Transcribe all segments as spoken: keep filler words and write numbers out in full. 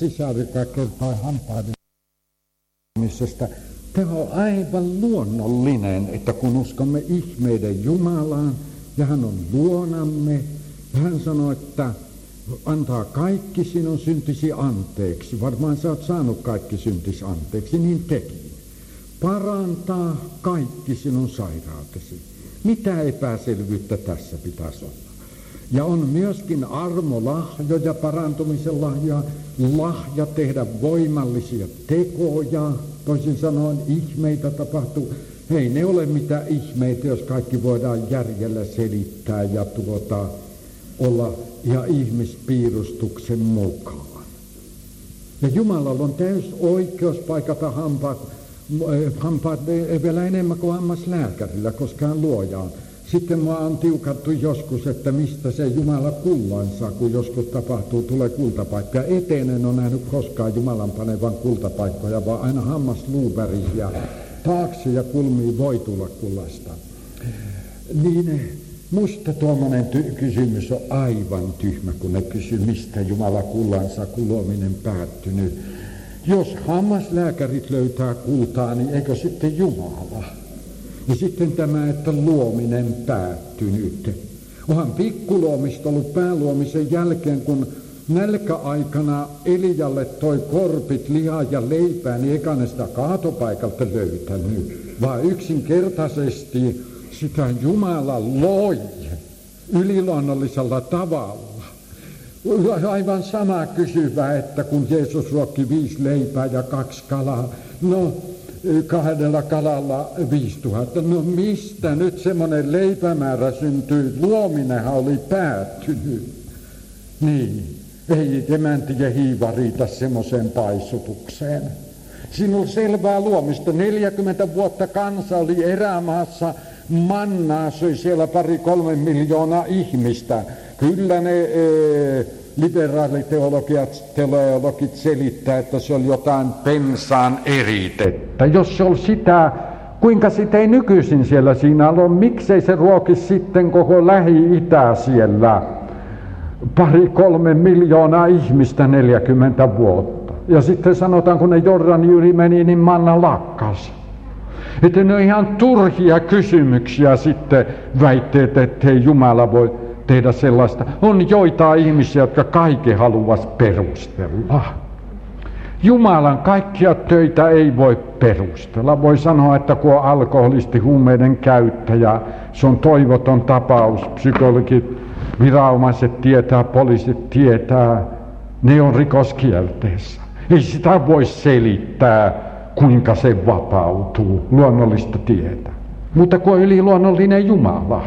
sisar, joka kertoi hampaiden misestä. Tämä on aivan luonnollinen, että kun uskomme ihmeiden Jumalaan ja hän on luonamme, ja hän sanoo, että antaa kaikki sinun syntisi anteeksi. Varmaan sä oot saanut kaikki syntisi anteeksi, niin teki. Parantaa kaikki sinun sairautesi. Mitä epäselvyyttä tässä pitäisi olla? Ja on myöskin armolahjoja, parantumisen lahja, lahja tehdä voimallisia tekoja. Toisin sanoen ihmeitä tapahtuu. Ei ne ole mitään ihmeitä, jos kaikki voidaan järjellä selittää ja tuota, olla ja ihmispiirustuksen mukaan. Ja Jumalalla on täys oikeus paikata hampaat, hampaat vielä enemmän kuin hammaslääkärillä, koska hän luojaan. Sitten mua on tiukattu joskus, että mistä se Jumala kullan saa, kun joskus tapahtuu, tulee kultapaikka. Eteen en ole nähnyt koskaan Jumalan panevan kultapaikkoja, vaan aina hammasluuväriä. Taakse ja kulmiin voi tulla kullasta. Niin musta tuommoinen ty- kysymys on aivan tyhmä, kun ne kysyy, mistä Jumala kullansa kulominen päättynyt. Jos hammaslääkärit löytää kultaa, niin eikö sitten Jumala? Ja sitten tämä, että luominen päättynyt. Onhan pikkuluomista ollut pääluomisen jälkeen, kun nälkäaikana Elialle toi korpit, lihaa ja leipää, niin eikä ne sitä kaatopaikalta löytänyt, vaan yksinkertaisesti sitä Jumala loi yliluonnollisella tavalla. Aivan sama kysyvä, että kun Jeesus ruokki viisi leipää ja kaksi kalaa, no kahdella kalalla viisituhatta. No mistä nyt semmoinen leipämäärä syntyy? Luominenhan oli päättynyt. Niin, ei emänti ja hiiva riitä semmoiseen paisutukseen. Siinä on selvää luomista. neljäkymmentä vuotta kansa oli erämaassa, mannaa söi siellä pari kolme miljoonaa ihmistä. Kyllä ne ee, liberaaliteologiat, teologit selittää, että se oli jotain pensaan eritettä. Jos se oli sitä, kuinka sitä ei nykyisin siellä siinä ole, miksei se ruoki sitten koko Lähi-Itä siellä? Pari kolme miljoonaa ihmistä neljäkymmentä vuotta. Ja sitten sanotaan, kun ne Jordanin yli meni, niin manna lakkas. Että ne on ihan turhia kysymyksiä sitten väitteet, ettei Jumala voi tehdä sellaista. On joitain ihmisiä, jotka kaikki haluavat perustella. Jumalan kaikkia töitä ei voi perustella. Voi sanoa, että kun on alkoholisti, huumeiden käyttäjä, se on toivoton tapaus. Psykologit, viranomaiset tietää, poliisit tietää, ne on rikoskielteessä. Ei sitä voi selittää, kuinka se vapautuu, luonnollista tietä. Mutta kun on yliluonnollinen Jumala.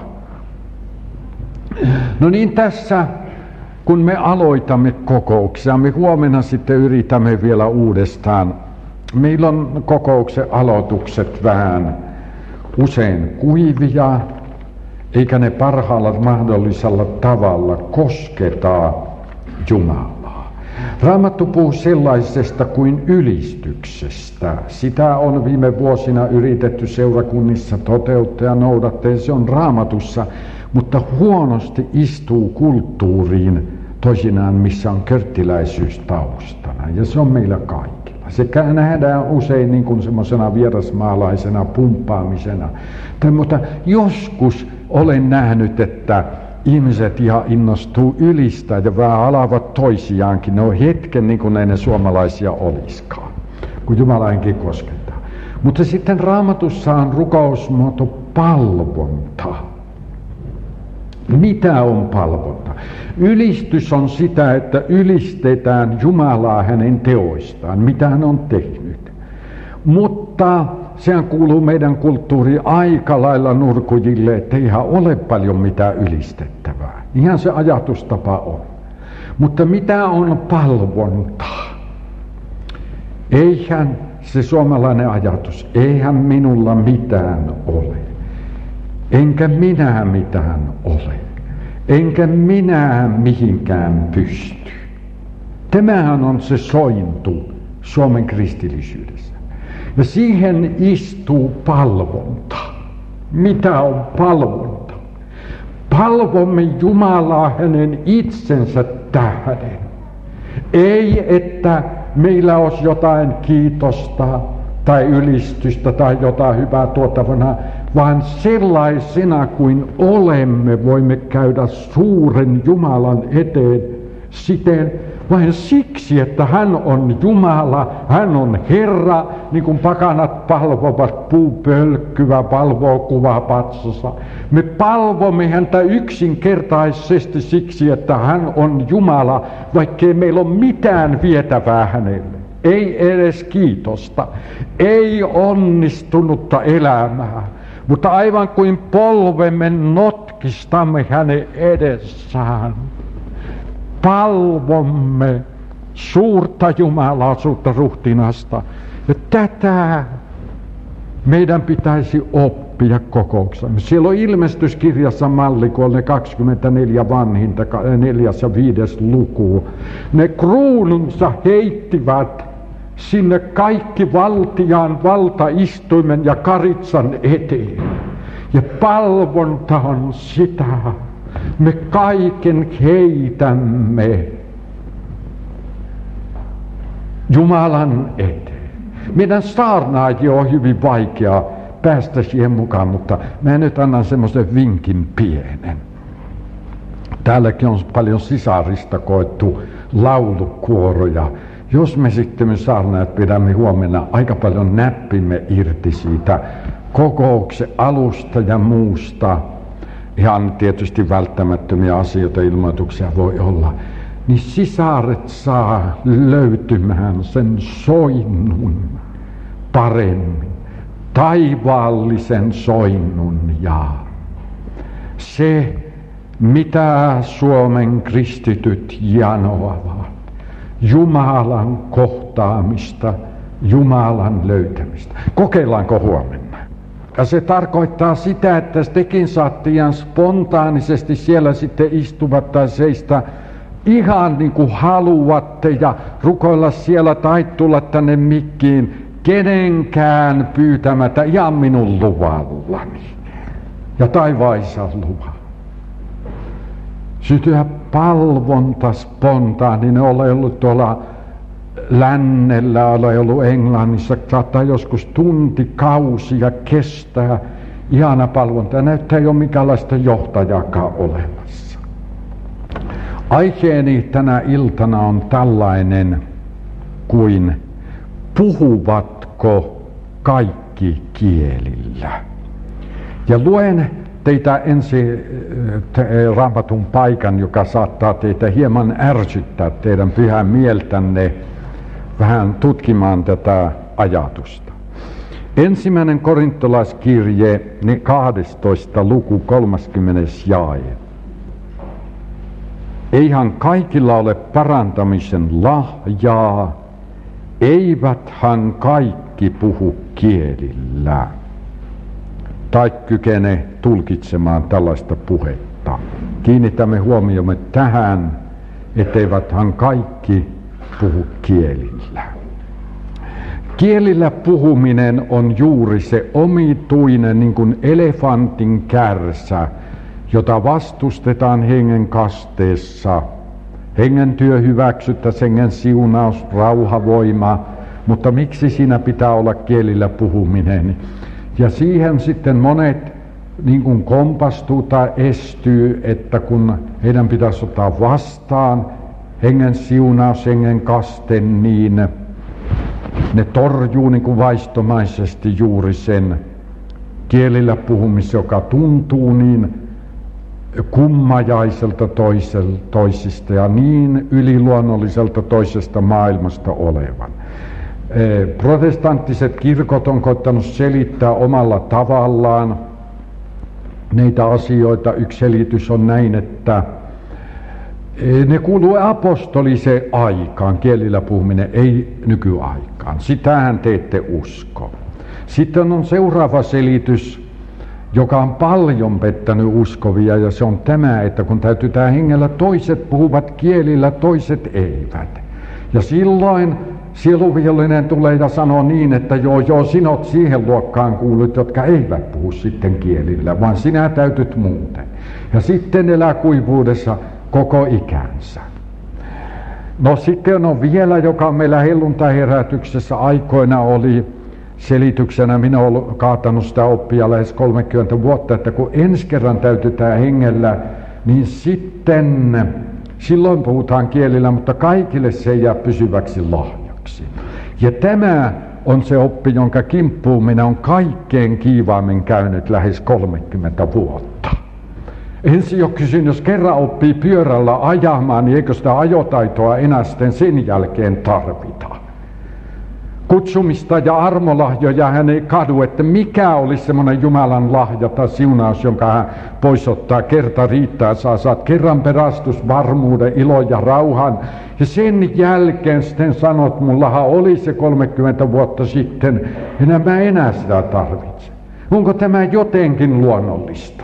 No niin, tässä kun me aloitamme kokouksia, me huomenna sitten yritämme vielä uudestaan. Meillä on kokouksen aloitukset vähän usein kuivia, eikä ne parhaalla mahdollisella tavalla kosketa Jumalaa. Raamattu puhuu sellaisesta kuin ylistyksestä. Sitä on viime vuosina yritetty seurakunnissa toteuttaa ja noudattaa. Se on Raamatussa, mutta huonosti istuu kulttuuriin toisinaan, missä on körttiläisyys taustana. Ja se on meillä kaikilla. Se nähdään usein niin kuin semmoisena vierasmaalaisena pumppaamisena. Tai, mutta joskus olen nähnyt, että ihmiset ihan innostuu ylistää ja vähän alavat toisiaankin. Ne on hetken niin kuin ei ne suomalaisia olisikaan, kun Jumala henki koskettaa. Mutta sitten Raamatussa on rukousmuoto palvonta. Mitä on palvonta? Ylistys on sitä, että ylistetään Jumalaa hänen teoistaan, mitä hän on tehnyt. Mutta sehän kuuluu meidän kulttuuriin aika lailla nurkujille, että ei ihan ole paljon mitään ylistettävää. Ihan se ajatustapa on. Mutta mitä on palvonta? Eihän se suomalainen ajatus, eihän minulla mitään ole. Enkä minä mitään ole. Enkä minä mihinkään pysty. Tämähän on se sointu Suomen kristillisyydessä. Ja siihen istuu palvonta. Mitä on palvonta? Palvomme Jumalaa hänen itsensä tähden. Ei, että meillä olisi jotain kiitosta tai ylistystä tai jotain hyvää tuotavana, vaan sellaisena kuin olemme voimme käydä suuren Jumalan eteen siten vain siksi, että hän on Jumala, hän on Herra, niin kuin pakanat palvovat puupölkkyä, palvoo kuvapatsassa. Me palvomme häntä yksinkertaisesti siksi, että hän on Jumala, vaikkei meillä ole mitään vietävää hänelle. Ei edes kiitosta, ei onnistunutta elämää, mutta aivan kuin polvemme notkistamme hänen edessään. Palvomme suurta Jumalaa, suurta ruhtinasta. Ja tätä meidän pitäisi oppia kokouksemme. Siellä on ilmestyskirjassa malli, kun on ne kaksikymmentäneljä vanhinta, neljäs ja viides luku. Ne kruununsa heittivät sinne kaikki valtiaan valtaistuimen ja karitsan eteen. Ja palvonta on sitä. Me kaiken heitämme Jumalan eteen. Meidän saarnaajia on hyvin vaikea päästä siihen mukaan, mutta mä nyt annan semmoisen vinkin pienen. Täälläkin on paljon sisarista koettu laulukuoroja. Jos me sitten me saarnaajat pidämme huomenna aika paljon näppimme irti siitä kokouksen alusta ja muusta, ihan tietysti välttämättömiä asioita, ilmoituksia voi olla, niin sisaret saa löytymään sen soinnun paremmin, taivaallisen soinnun, ja se, mitä Suomen kristityt janoavat, Jumalan kohtaamista, Jumalan löytämistä. Kokeillaanko huomenna? Ja se tarkoittaa sitä, että tekin saatte ihan spontaanisesti siellä sitten istuvat tai seistä ihan niin kuin haluatte ja rukoilla siellä tai tulla tänne mikkiin kenenkään pyytämättä ihan minun luvallani ja taivaisan luvalla. Sytyä palvonta spontaaninen, ole ollut tuolla lännellä, ole ollut Englannissa, saattaa joskus tuntikausia kestää ihana palvonta ja näyttää ei ole minkäänlaista johtajakaan olemassa. Aiheeni tänä iltana on tällainen kuin puhuvatko kaikki kielillä. Ja luen teitä ensin Raamatun paikan, joka saattaa teitä hieman ärsyttää teidän pyhää mieltänne vähän tutkimaan tätä ajatusta. Ensimmäinen korintolaiskirje, kahdestoista luku, kolmaskymmenes jae. Eihän kaikilla ole parantamisen lahjaa, eiväthän kaikki puhu kielillä. Tai kykene tulkitsemaan tällaista puhetta. Kiinnitämme huomiomme tähän, etteiväthän kaikki puhu kielillä. Kielillä puhuminen on juuri se omituinen niin kuin elefantin kärsä, jota vastustetaan hengen kasteessa. Hengen työ hyväksyttäisiin, hengen siunaus, rauhavoima, mutta miksi siinä pitää olla kielillä puhuminen? Ja siihen sitten monet niin kuin kompastuu tai estyy, että kun heidän pitäisi ottaa vastaan hengen siunaus, hengen kaste, niin ne torjuu niin kuin vaistomaisesti juuri sen kielillä puhumisen, joka tuntuu niin kummajaiselta toisista ja niin yliluonnolliselta toisesta maailmasta olevan. Protestanttiset kirkot on koittanut selittää omalla tavallaan näitä asioita. Yksi selitys on näin, että ne kuuluu apostoliseen aikaan, kielillä puhuminen, ei nykyaikaan. Sitähän te ette usko. Sitten on seuraava selitys, joka on paljon pettänyt uskovia, ja se on tämä, että kun täytytään hengellä, toiset puhuvat kielillä, toiset eivät. Ja silloin sieluvihollinen tulee ja sanoo niin, että joo, joo, sinut siihen luokkaan kuulut, jotka eivät puhu sitten kielillä, vaan sinä täytyt muuten. Ja sitten elää kuivuudessa koko ikänsä. No sitten on vielä, joka meillä helluntaiherätyksessä aikoina oli selityksenä, minä olen kaatanut sitä oppia lähes kolmekymmentä vuotta, että kun ensi kerran täytetään hengellä, niin sitten silloin puhutaan kielillä, mutta kaikille se ei jää pysyväksi lahjaksi. Ja tämä on se oppi, jonka kimppuun minä olen kaikkein kiivaammin käynyt lähes kolmekymmentä vuotta. Ensin jo kysyn, jos kerran oppii pyörällä ajamaan, niin eikö sitä ajotaitoa enää sitten sen jälkeen tarvita? Kutsumista ja armolahjoja hän ei kadu, että mikä olisi semmoinen Jumalan lahja tai siunaus, jonka hän pois ottaa. Kerta riittää, saa saat kerran perastusvarmuuden, ilon ja rauhan. Ja sen jälkeen sitten sanot, mullahan oli se kolmekymmentä vuotta sitten, enää mä enää sitä tarvitse. Onko tämä jotenkin luonnollista?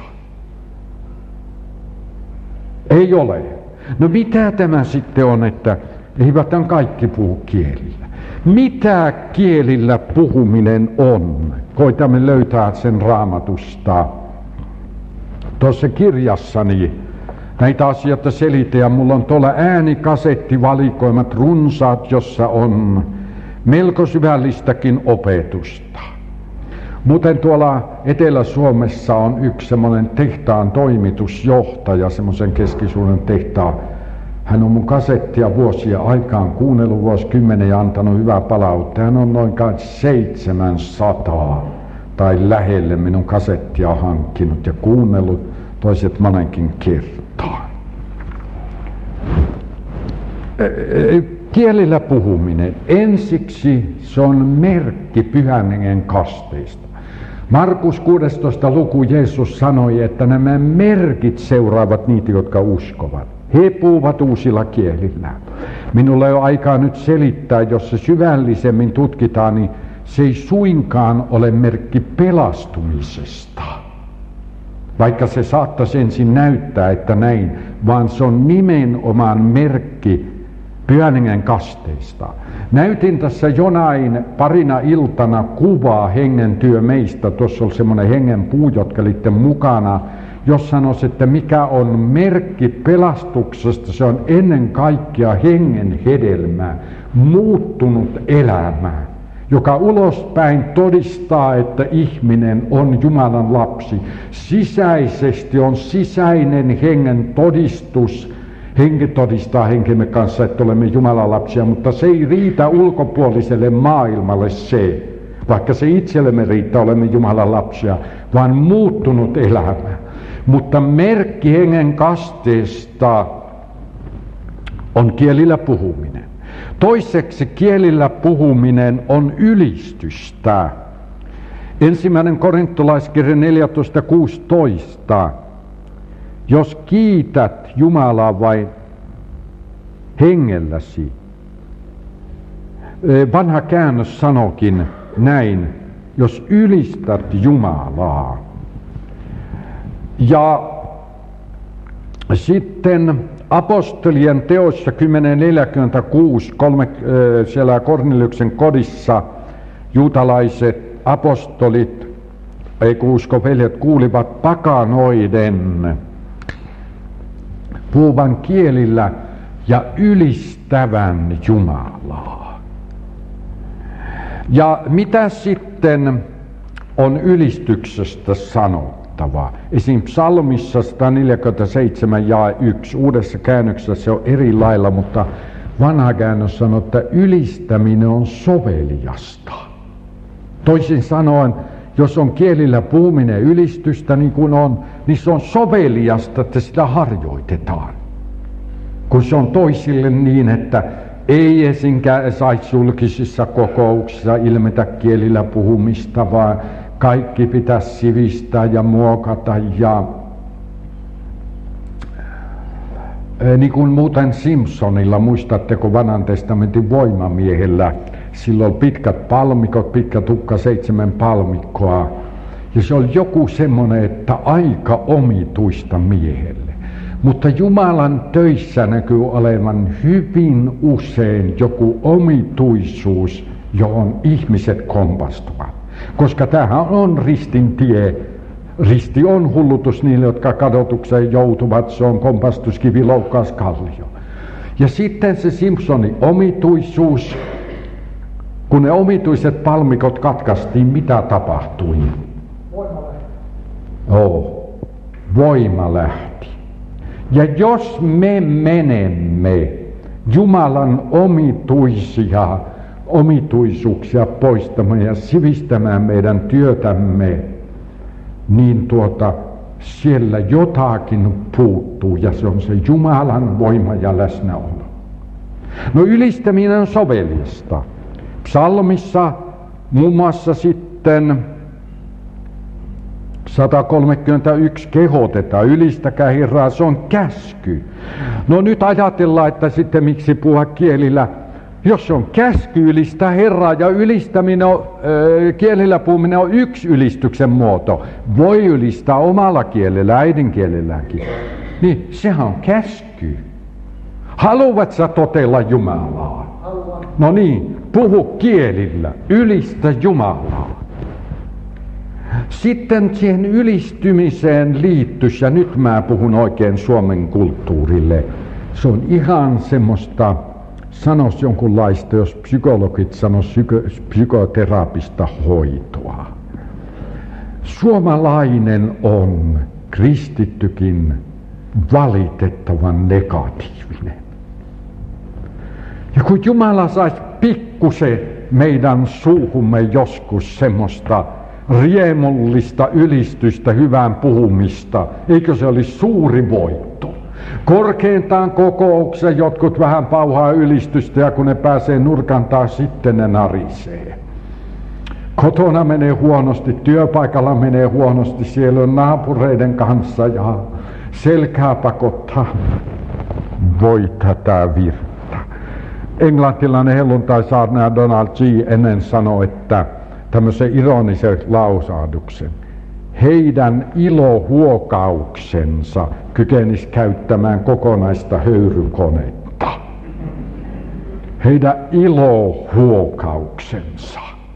Ei ole. No mitä tämä sitten on, että eivät kaikki puhu kielillä? Mitä kielillä puhuminen on? Koitamme löytää sen Raamatusta. Tuossa kirjassani näitä asioita selitän, ja mulla on tuolla äänikasettivalikoimat runsaat, jossa on melko syvällistäkin opetusta. Muuten tuolla Etelä-Suomessa on yksi semmoinen tehtaan toimitusjohtaja, semmoisen keskisuuren tehtaan. Hän on mun kasettia vuosia aikaan kuunnellut vuosikymmenen ja antanut hyvää palautetta. Hän on noin seitsemänsataa tai lähelle minun kasettia hankkinut ja kuunnellut toiset monenkin kertaan. Kielillä puhuminen. Ensiksi se on merkki Pyhän Hengen kasteista. Markus kuudestoista luku Jeesus sanoi, että nämä merkit seuraavat niitä, jotka uskovat. He puhuvat uusilla kielillä. Minulla ei ole aikaa nyt selittää, jos se syvällisemmin tutkitaan, niin se ei suinkaan ole merkki pelastumisesta. Vaikka se saattaisi ensin näyttää, että näin, vaan se on nimenomaan merkki Pyhän Hengen kasteista. Näytin tässä jonain parina iltana kuvaa hengen työ meistä. Tuossa oli semmoinen hengen puu, jotka olitte mukana. Jos sanoisi, että mikä on merkki pelastuksesta, se on ennen kaikkea hengen hedelmää, muuttunut elämä, joka ulospäin todistaa, että ihminen on Jumalan lapsi. Sisäisesti on sisäinen hengen todistus. Henki todistaa henkemme kanssa, että olemme Jumalan lapsia, mutta se ei riitä ulkopuoliselle maailmalle se, vaikka se itsellemme riittää, olemme Jumalan lapsia, vaan muuttunut elämä. Mutta merkki hengen kasteesta on kielillä puhuminen. Toiseksi kielillä puhuminen on ylistystä. Ensimmäinen korintolaiskirja neljätoista kuusitoista. Jos kiität Jumalaa vain hengelläsi. Vanha käännös sanokin näin, jos ylistät Jumalaa. Ja sitten apostolien teoissa kymmenen neljäkymmentäkuusi, kolme, siellä Korneliuksen kodissa juutalaiset apostolit, ei uskoveljet, kuulivat pakanoiden puhuvan kielillä ja ylistävän Jumalaa. Ja mitä sitten on ylistyksestä sanottava? Esim. Psalmissa sata neljäkymmentäseitsemän ja yksi, uudessa käännöksessä se on eri lailla, mutta vanha käännös sanoo, että ylistäminen on soveliasta. Toisin sanoen, jos on kielillä puhuminen ylistystä niin kuin on, niin se on soveliasta, että sitä harjoitetaan. Kun se on toisille niin, että ei esinkään saisi julkisissa kokouksissa ilmetä kielillä puhumista, vaan kaikki pitäisi sivistää ja muokata. Ja niin kuin muuten Simpsonilla, muistatteko Vanhan testamentin voimamiehellä, silloin pitkät palmikot, pitkä tukka, seitsemän palmikkoa. Ja se oli joku semmoinen, että aika omituista miehelle. Mutta Jumalan töissä näkyy olevan hyvin usein joku omituisuus, johon ihmiset kompastuvat. Koska tämähän on ristin tie. Risti on hullutus niille, jotka kadotukseen joutuvat. Se on kompastuskivi, loukkauskallio. Ja sitten se Simpsonin omituisuus, kun ne omituiset palmikot katkaistiin, mitä tapahtui? Voima lähti. Joo, voima lähti. Ja jos me menemme Jumalan omituisia omituisuuksia poistamaan ja sivistämään meidän työtämme, niin tuota, siellä jotakin puuttuu ja se on se Jumalan voima ja läsnäolo. No ylistäminen on soveliasta. Psalmissa muun muassa sitten sata kolmekymmentäyksi kehotetaan, ylistäkää Herraa, se on käsky. No nyt ajatellaan, että sitten miksi puhua kielillä, jos se on käsky ylistää Herraa ja ylistäminen on, äh, kielillä puhuminen on yksi ylistyksen muoto, voi ylistää omalla kielellä, äidinkielelläkin, niin sehän on käsky. Haluat sä totella Jumalaa? Haluan. No niin, puhu kielillä, ylistä Jumalaa. Sitten siihen ylistymiseen liittyisi, ja nyt mä puhun oikein Suomen kulttuurille, se on ihan semmoista, sanois jonkunlaista, jos psykologit sanois psyko, psykoterapista hoitoa. Suomalainen on kristittykin valitettavan negatiivinen. Ja kun Jumala saisi pikkusen meidän suuhumme joskus semmoista riemullista ylistystä, hyvän puhumista, eikö se olisi suuri voitto? Korkeintaan kokouksessa jotkut vähän pauhaa ylistystä ja kun ne pääsee nurkan taas sitten ne narisee. Kotona menee huonosti, työpaikalla menee huonosti, siellä on naapureiden kanssa ja selkää pakottaa. Voi tätä virta. Englantilainen helluntaisaarnaaja Donald G. ennen sanoi, että tämmöisen ironisen lausahduksen. Heidän ilohuokauksensa kykenisi käyttämään kokonaista höyrykonetta. Heidän ilohuokauksensa.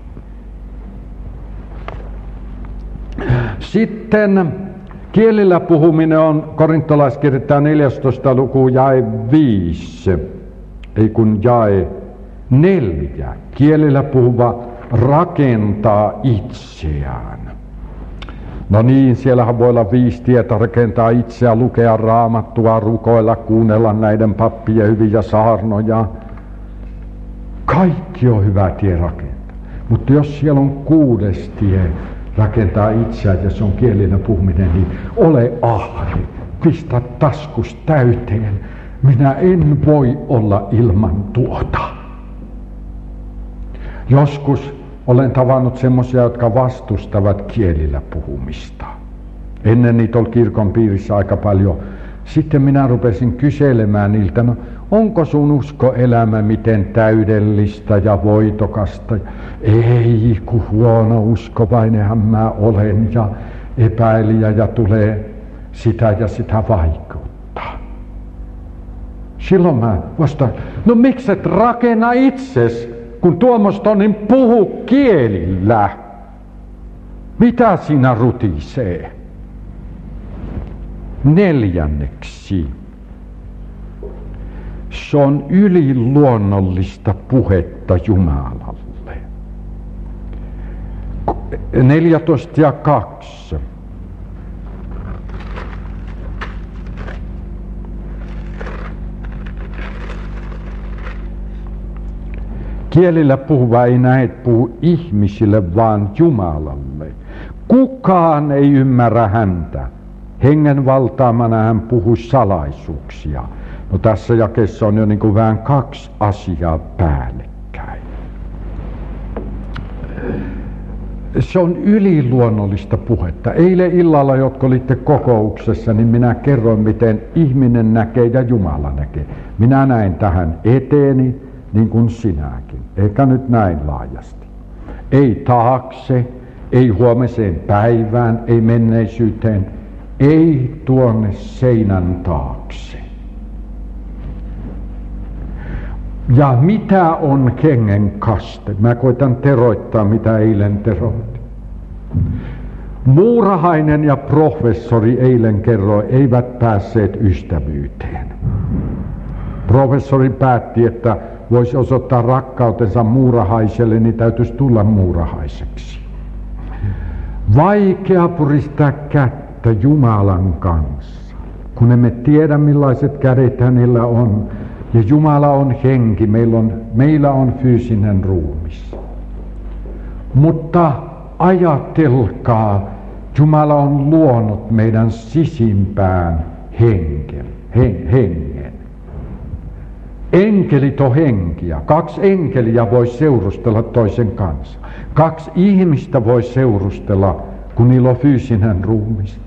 Sitten kielillä puhuminen on korintolaiskirja neljästoista luku jae viisi, ei kun jae neljä. Kielillä puhuva rakentaa itseään. No niin, siellähän voi olla viisi tietä rakentaa itseään, lukea raamattua, rukoilla, kuunnella näiden pappien hyviä saarnoja. Kaikki on hyvä tie rakentaa. Mutta jos siellä on kuudes tie rakentaa itseään ja se on kielinen puhuminen, niin ole ahri, pistä taskus täyteen. Minä en voi olla ilman tuota. Joskus olen tavannut semmoisia, jotka vastustavat kielillä puhumista. Ennen niitä oli kirkon piirissä aika paljon. Sitten minä rupesin kyselemään niiltä, no onko sun uskoelämä miten täydellistä ja voitokasta? Ei, kun huono uskovainenhan mä olen ja epäilijä ja tulee sitä ja sitä vaikeuttaa. Silloin mä vastaan, no mikset rakenna itses? Kun tuommoista on, niin puhu kielillä. Mitä siinä rutisee? Neljänneksi. Se on yliluonnollista puhetta Jumalalle. neljätoista ja kaksi. Kielillä puhuva ei näet puhu ihmisille, vaan Jumalalle. Kukaan ei ymmärrä häntä. Hengen valtaamana hän puhuu salaisuuksia. No tässä jakeessa on jo niin kuin vähän kaksi asiaa päällekkäin. Se on yliluonnollista puhetta. Eilen illalla, jotka olitte kokouksessa, niin minä kerroin, miten ihminen näkee ja Jumala näkee. Minä näin tähän eteeni, niin kuin sinäkin. Eikä nyt näin laajasti. Ei taakse, ei huomiseen päivään, ei menneisyyteen, ei tuonne seinän taakse. Ja mitä on hengen kaste? Mä koitan teroittaa, mitä eilen teroitin. Muurahainen ja professori eilen kerroi, eivät päässeet ystävyyteen. professori päätti, että voisi osoittaa rakkautensa muurahaiselle, niin täytyisi tulla muurahaiseksi. Vaikea puristaa kättä Jumalan kanssa, kun emme tiedä millaiset kädet hänellä on. Ja Jumala on henki, meillä on, meillä on fyysinen ruumis. Mutta ajatelkaa, Jumala on luonut meidän sisimpään henken. Hen, hengen. Enkelit on henkiä. Kaksi enkeliä voi seurustella toisen kanssa. Kaksi ihmistä voi seurustella, kun niillä on fyysinen ruumis.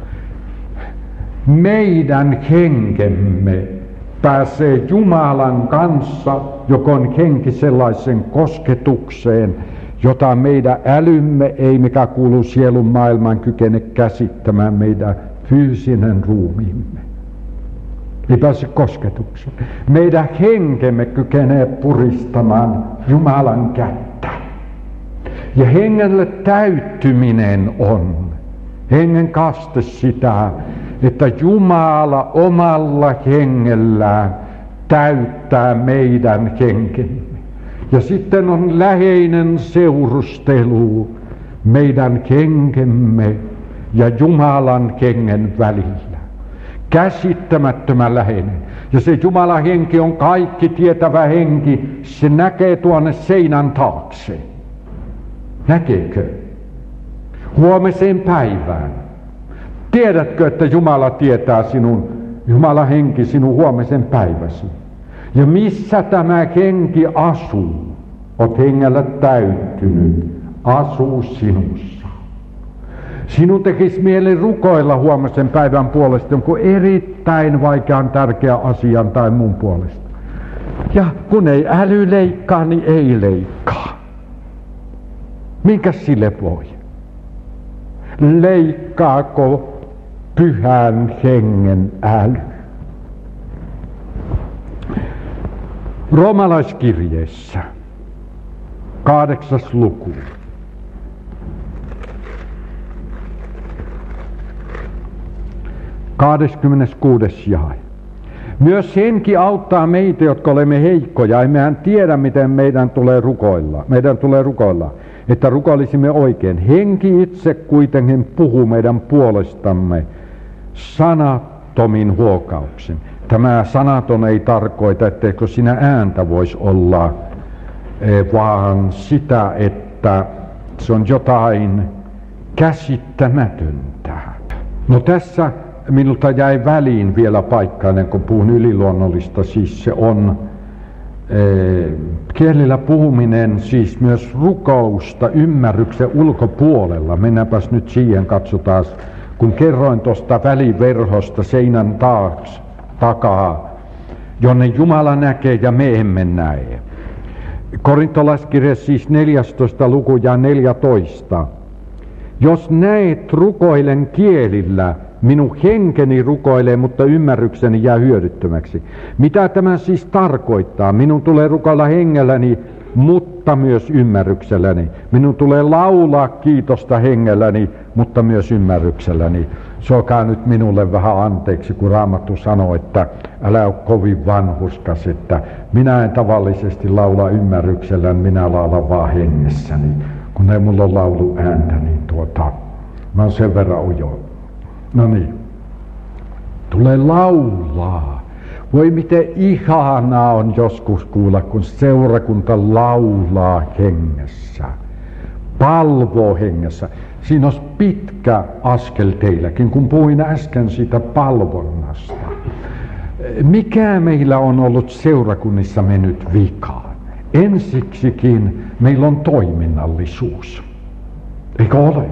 Meidän henkemme pääsee Jumalan kanssa, joka on henki, sellaisen kosketukseen, jota meidän älymme ei, mikä kuuluu sielun maailmaan, kykene käsittämään, meidän fyysinen ruumiimme. Ei pääse kosketukseen. Meidän henkemme kykenee puristamaan Jumalan kättä. Ja hengelle täyttyminen on, hengen kaste sitä, että Jumala omalla hengellään täyttää meidän henkemme. Ja sitten on läheinen seurustelu meidän henkemme ja Jumalan hengen välillä. Käsittämättömän läheinen. Ja se Jumalan henki on kaikki tietävä henki. Se näkee tuonne seinän taakse. Näkeekö? Huomiseen päivään. Tiedätkö, että Jumala tietää sinun, Jumalan henki sinun huomisen päiväsi? Ja missä tämä henki asuu? Oot hengellä täyttynyt, asuu sinussa. Sinun tekisi mieli rukoilla huomisen päivän puolesta jonkun erittäin vaikean tärkeän asian tai mun puolesta. Ja kun ei äly leikkaa, niin ei leikkaa. Minkäs sille voi? Leikkaako pyhän hengen äly? Roomalaiskirjeessä, kahdeksas luku. kahdeskymmeneskuudes jae. Myös henki auttaa meitä, jotka olemme heikkoja. Emmehän tiedä, miten meidän tulee rukoilla. Meidän tulee rukoilla, että rukoilisimme oikein. Henki itse kuitenkin puhuu meidän puolestamme sanattomin huokauksin. Tämä sanaton ei tarkoita, etteikö siinä ääntä voisi olla, vaan sitä, että se on jotain käsittämätöntä. No tässä minulta jäi väliin vielä paikka, ennen kuin puhun yliluonnollista, siis se on e, kielillä puhuminen, siis myös rukousta ymmärryksen ulkopuolella. Mennäänpäs nyt siihen, katsotaan, kun kerroin tuosta väliverhosta seinän taakse, takaa, jonne Jumala näkee ja me emme näe. Korintolaiskirje siis neljästoista luku ja neljätoista. Jos näet, rukoilen kielillä, minun henkeni rukoilee, mutta ymmärrykseni jää hyödyttömäksi. Mitä tämä siis tarkoittaa? Minun tulee rukoilla hengelläni, mutta myös ymmärrykselläni. Minun tulee laulaa kiitosta hengelläni, mutta myös ymmärrykselläni. Suokaa nyt minulle vähän anteeksi, kun Raamattu sanoo, että älä ole kovin vanhurskas, että minä en tavallisesti laula ymmärrykselläni, minä laulan vaan hengessäni. Kun ei mulla ole laulu ääntä, niin tuota, mä oon sen verran ujo. No niin, tulee laulaa. Voi miten ihanaa on joskus kuulla, kun seurakunta laulaa hengessä, palvoo hengessä. Siinä olisi pitkä askel teilläkin, kun puhuin äsken siitä palvonnasta. Mikä meillä on ollut seurakunnissa mennyt vikaan? Ensiksikin meillä on toiminnallisuus. Eikö ole?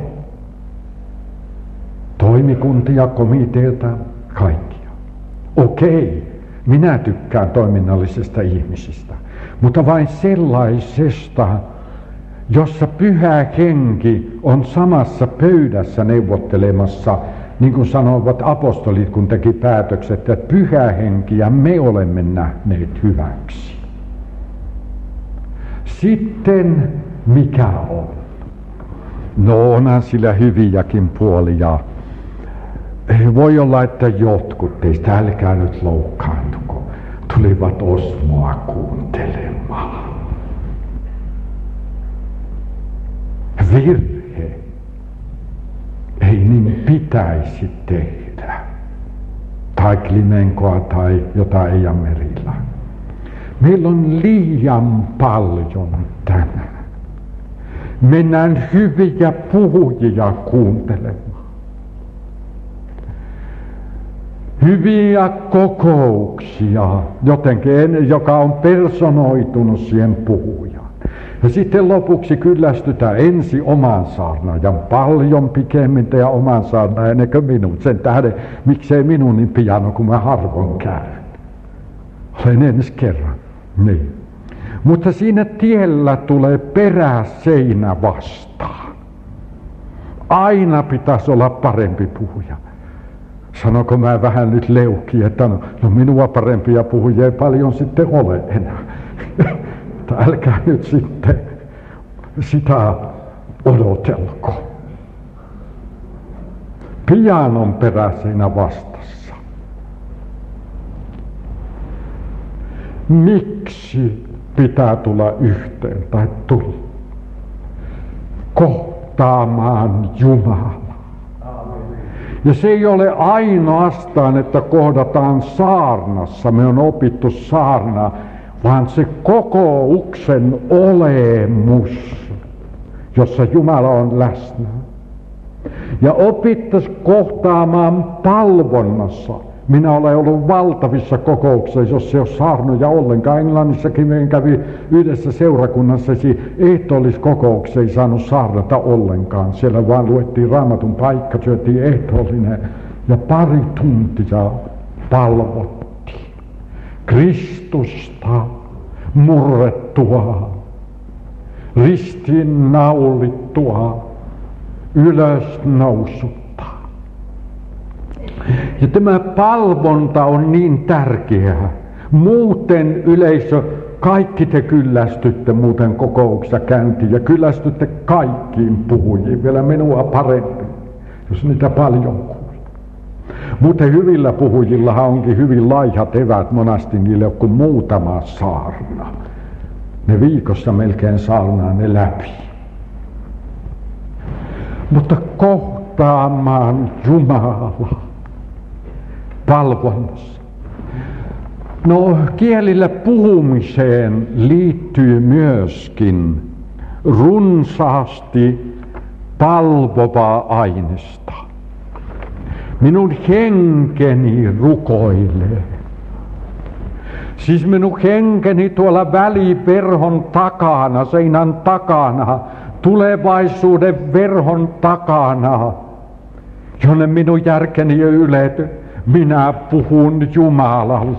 Toimikuntia, komiteita, kaikkia. Okei, minä tykkään toiminnallisesta ihmisistä, mutta vain sellaisesta, jossa pyhä henki on samassa pöydässä neuvottelemassa, niin kuin sanoivat apostolit, kun teki päätökset, että pyhä henki ja me olemme nähneet hyväksi. Sitten mikä on? No onhan sillä hyviäkin puolia. Voi olla, että jotkut teistä, älkää nyt loukkaantuko. tulivat Osmoa kuuntelemaan. Virhe ei niin pitäisi tehdä. Tai Klimenkoa tai jotain Eija Merila. Meillä on liian paljon tänään. Mennään hyviä puhujia kuuntelemaan. Hyviä kokouksia, jotenkin, joka on personoitunut siihen puhujaan. Ja sitten lopuksi kyllästytään ensi oman saarnaajan paljon pikemmin ja oman saarnaajan ennen kuin minun. Sen tähden, miksei minun niin piano, kun mä harvoin käyn. Olen ensi kerran. Niin. Mutta siinä tiellä tulee peräseinä vastaan. Aina pitäisi olla parempi puhuja. Sanoko mä vähän nyt leuki, että no, no minua parempia puhujia ei paljon sitten ole enää. Mutta älkää nyt sitten sitä odotelko. Pian on peräseinä vastassa. Miksi pitää tulla yhteen tai tulla? Kohtaamaan Jumalaa. Ja se ei ole ainoastaan, että kohdataan saarnassa, me on opittu saarnaa, vaan se kokouksen olemus, jossa Jumala on läsnä. Ja opittais kohtaamaan palvonnassa. Minä olen ollut valtavissa kokouksissa, jos ei ole saarnoja ollenkaan. Englannissakin meidän kävi yhdessä seurakunnassa, ehtoolliskokouksessa ei saanut saarnata ollenkaan. Siellä vaan luettiin Raamatun paikka, syötiin ehtoollinen ja pari tuntia palvottiin. Kristusta murrettua, ristiin naulittua, ylös nousutta. Ja tämä palvonta on niin tärkeää. Muuten yleisö, kaikki te kyllästytte muuten kokouksessa käyntiin ja kyllästytte kaikkiin puhujiin, vielä minua parempi, jos niitä paljon kuulee. Muuten hyvillä puhujillahan onkin hyvin laihat eväät, monasti niille on kuin muutama saarna. Ne viikossa melkein saarnaa ne läpi. Mutta kohtaamaan Jumalaa palvonnassa. No, kielillä puhumiseen liittyy myöskin runsaasti palvovaa aineesta. Minun henkeni rukoilee. Siis minun henkeni tuolla väliverhon takana, seinän takana, tulevaisuuden verhon takana, jonne minun järkeni on ylety. Minä puhun Jumalalle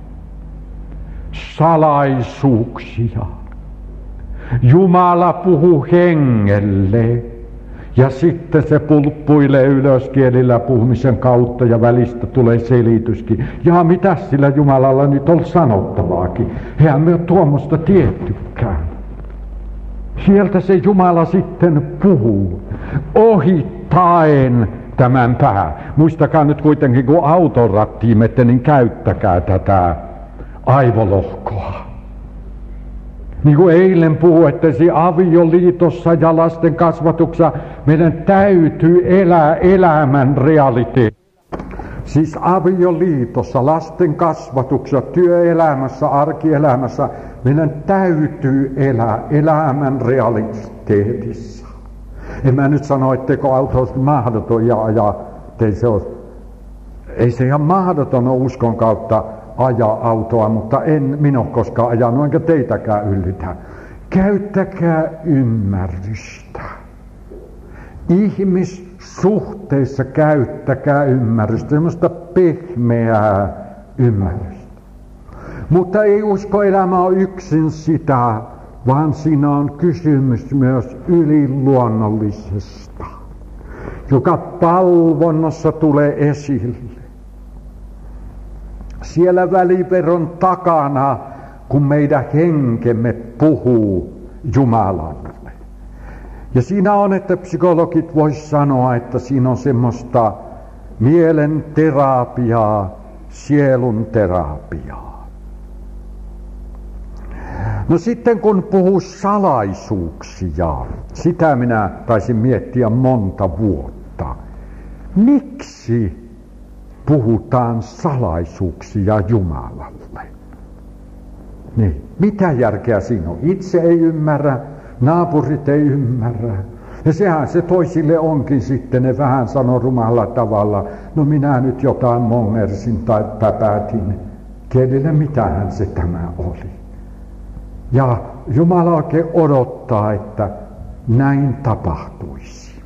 salaisuuksia. Jumala puhuu hengelle ja sitten se pulppuilee ylös kielillä puhumisen kautta ja välistä tulee selityskin. Ja mitä sillä Jumalalla nyt on sanottavaakin? Eihän me ole tuommoista tiettykään. Sieltä se Jumala sitten puhuu ohittaen tämän pää. Muistakaa nyt kuitenkin, kun auton rattiin menette, niin käyttäkää tätä aivolohkoa. Niin kuin eilen puhuittesi avioliitossa ja lasten kasvatuksessa, meidän täytyy elää elämän realiteetti. Siis avioliitossa, lasten kasvatuksessa, työelämässä, arkielämässä, meidän täytyy elää elämän realiteetissa. En mä nyt sano, etteikö auto olisi mahdoton ja ajaa, ei se, ole, ei se ihan mahdoton ole uskon kautta ajaa autoa, mutta en minä ole koskaan ajanut, enkä teitäkään yllytä. Käyttäkää ymmärrystä. Ihmissuhteissa käyttäkää ymmärrystä, semmoista pehmeää ymmärrystä. Mutta ei uskoelämä ole yksin sitä, vaan siinä on kysymys myös yliluonnollisesta, joka palvonnassa tulee esille. Siellä väliveron takana, kun meidän henkemme puhuu Jumalalle. Ja siinä on, että psykologit vois sanoa, että siinä on semmoista mielen terapiaa, sielun terapiaa. No sitten kun puhuu salaisuuksia, sitä minä taisin miettiä monta vuotta. Miksi puhutaan salaisuuksia Jumalalle? Niin, mitä järkeä siinä on? Itse ei ymmärrä, naapurit ei ymmärrä. Ja sehän se toisille onkin sitten, ne vähän sanoo rumalla tavalla, no minä nyt jotain mongersin tai päpätin. Kenelle mitähän se tämä oli? Ja Jumala oikein odottaa, että näin tapahtuisi.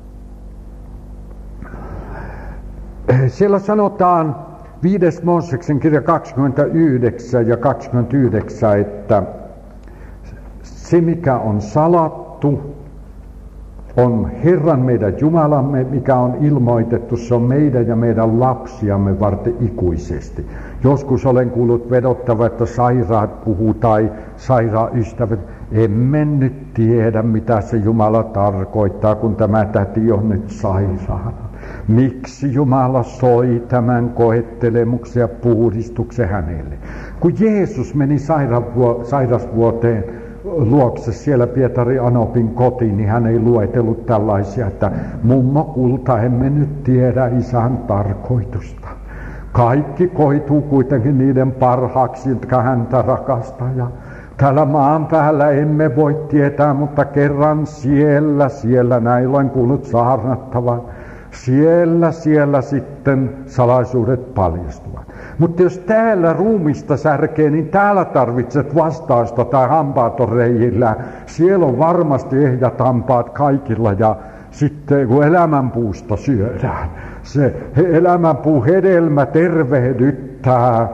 Siellä sanotaan viides Mooseksen kirja kaksikymmentäyhdeksän ja kaksikymmentäyhdeksän, että se mikä on salattu, on Herran meidän Jumalamme, mikä on ilmoitettu, se on meidän ja meidän lapsiamme varten ikuisesti. Joskus olen kuullut vedottava, että sairaat puhuu tai sairaan ystävät. Emme nyt tiedä, mitä se Jumala tarkoittaa, kun tämä täti on nyt sairaana. Miksi Jumala soi tämän koettelemuksen ja puhdistuksen hänelle? Kun Jeesus meni sairasvuoteen luokse siellä Pietari Anopin kotiin, niin hän ei luetellut tällaisia, että mummo kulta, emme nyt tiedä isän tarkoitusta. Kaikki koituu kuitenkin niiden parhaaksi, jotka häntä rakastaa. Ja täällä maan päällä emme voi tietää, mutta kerran siellä, siellä näin olen kuullut saarnattavan. Siellä, siellä sitten salaisuudet paljastuvat. Mutta jos täällä ruumista särkee, niin täällä tarvitset vastausta tai hampaat on reijillä. Siellä on varmasti ehjät hampaat kaikilla ja sitten kun elämänpuusta syödään, se elämänpuu hedelmä tervehdyttää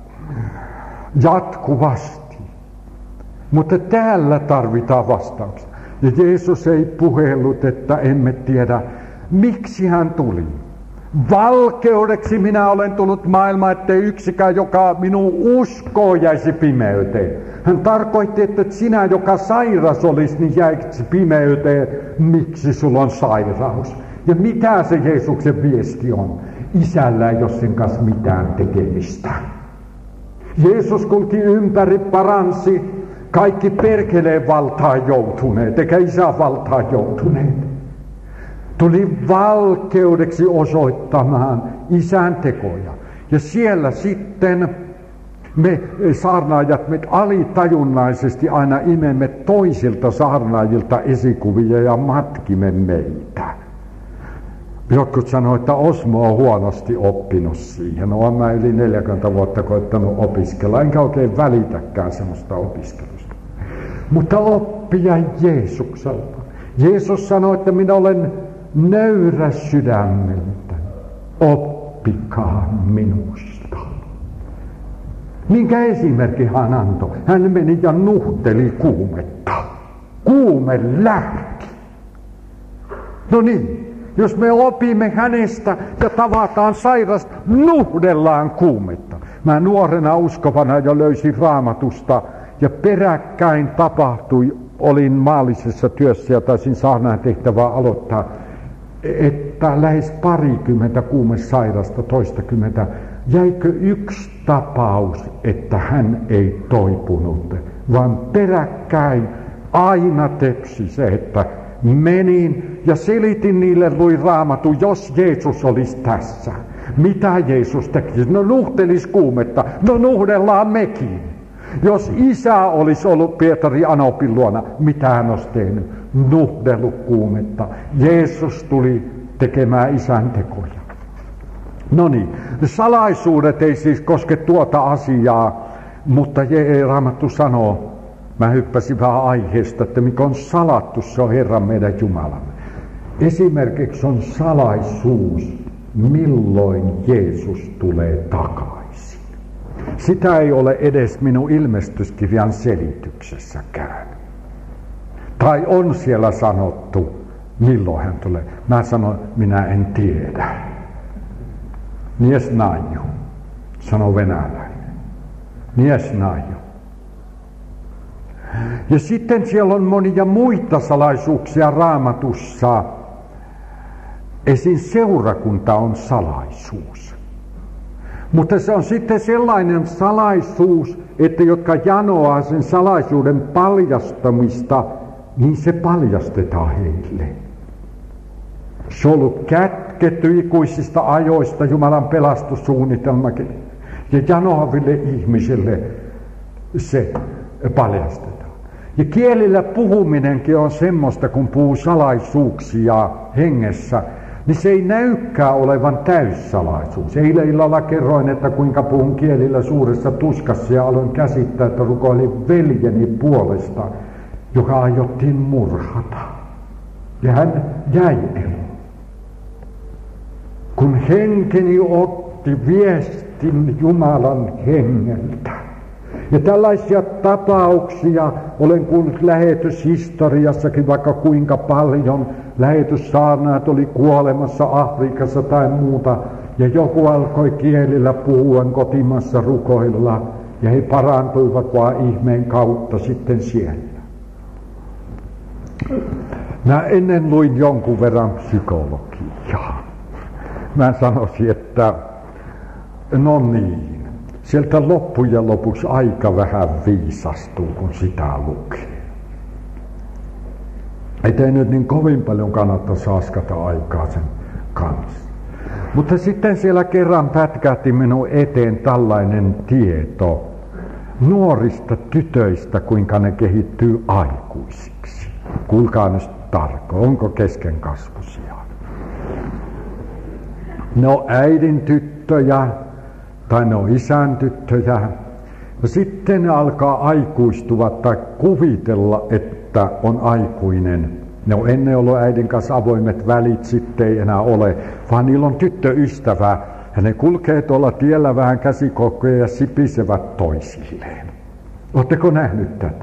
jatkuvasti. Mutta täällä tarvitaan vastauksia. Ja Jeesus ei puhellut, että emme tiedä, miksi hän tuli. Valkeudeksi minä olen tullut maailmaan, ettei yksikään, joka minun uskoo, jäisi pimeyteen. Hän tarkoitti, että sinä, joka sairas olisi, niin jäisi pimeyteen. Miksi sulla on sairaus? Ja mitä se Jeesuksen viesti on? Isällä ei ole sen kanssa mitään tekemistä. Jeesus kunkin ympäri paransi kaikki perkeleen valtaan joutuneet, eikä isän valtaan joutuneet. Tuli valkeudeksi osoittamaan isän tekoja. Ja siellä sitten me saarnaajat, me alitajunnaisesti aina imemme toisilta saarnaajilta esikuvia ja matkimme meitä. Jotkut sanoo, että Osmo on huonosti oppinut siihen. Olen mä yli neljäkymmentä vuotta koettanut opiskella, enkä oikein välitäkään semmoista opiskelusta. Mutta oppia Jeesukselta. Jeesus sanoi, että minä olen nöyrä sydämeltä, oppikaa minusta. Minkä esimerkki hän antoi? Hän meni ja nuhteli kuumetta. Kuume lähti. No niin, jos me opimme hänestä ja tavataan sairasta, nuhdellaan kuumetta. Mä nuorena uskovana jo löysin Raamatusta ja peräkkäin tapahtui, olin maallisessa työssä ja taisin saarnaan tehtävää aloittaa, että lähes parikymmentä kuumesairasta, toistakymmentä, jäikö yksi tapaus, että hän ei toipunut, vaan peräkkäin aina tepsi se, että menin ja selitin niille, luin Raamatun, jos Jeesus olisi tässä. Mitä Jeesus tekisi? No nuhtelis kuumetta, no nuhdellaan mekin. Jos isä olisi ollut Pietari Anopin luona, mitä hän olisi tehnyt? Nuhdellut kuumetta. Jeesus tuli tekemään isän tekoja. No niin, salaisuudet ei siis koske tuota asiaa, mutta Raamattu sanoo, mä hyppäsin vähän aiheesta, että mikä on salattu, se on Herran meidän Jumalamme. Esimerkiksi on salaisuus, milloin Jeesus tulee takaisin. Sitä ei ole edes minun ilmestyskirjan selityksessäkään. Tai on siellä sanottu, milloin hän tulee. Mä sanoin, minä en tiedä. Nie znaju, sanoi venäläinen. Nie znaju. Ja sitten siellä on monia muita salaisuuksia Raamatussa. Esim. Seurakunta on salaisuus. Mutta se on sitten sellainen salaisuus, että jotka janoaa sen salaisuuden paljastamista, niin se paljastetaan heille. Se on ollut kätketty ikuisista ajoista Jumalan pelastussuunnitelmakin. Ja janoaville ihmisille se paljastetaan. Ja kielillä puhuminenkin on semmoista, kun puhuu salaisuuksia hengessä, niin se ei näykään olevan täyssalaisuus. Eilen illalla kerroin, että kuinka puhun kielillä suuressa tuskassa ja aloin käsittää, että rukoilin veljeni puolesta, joka aiottiin murhata. Ja hän jäi eloon. Kun henkeni otti viestin Jumalan hengeltä. Ja tällaisia tapauksia olen kuullut lähetyshistoriassakin vaikka kuinka paljon. Lähetyssaarnaat oli kuolemassa Afrikassa tai muuta. Ja joku alkoi kielillä puhua kotimassa rukoilla. Ja he parantuivat vaan ihmeen kautta sitten siellä. Mä ennen luin jonkun verran psykologiaa. Mä sanoisin, että no niin, sieltä loppujen lopuksi aika vähän viisastuu, kun sitä lukee. Ei nyt niin kovin paljon kannata saaskata aikaa sen kanssa. Mutta sitten siellä kerran pätkähti minun eteen tällainen tieto nuorista tytöistä, kuinka ne kehittyy aikuisiksi. Kuulkaa nyt tarkkaan, onko keskenkasvuisia? Ne on äidin tyttöjä tai ne on isän tyttöjä. Ja sitten ne alkaa aikuistua tai kuvitella, että on aikuinen. Ne on ennen ollut äidin kanssa avoimet välit, sitten ei enää ole, vaan niillä on tyttöystävä. Ja ne kulkee tuolla tiellä vähän käsikokkoja ja sipisevät toisilleen. Oletteko nähnyt tätä?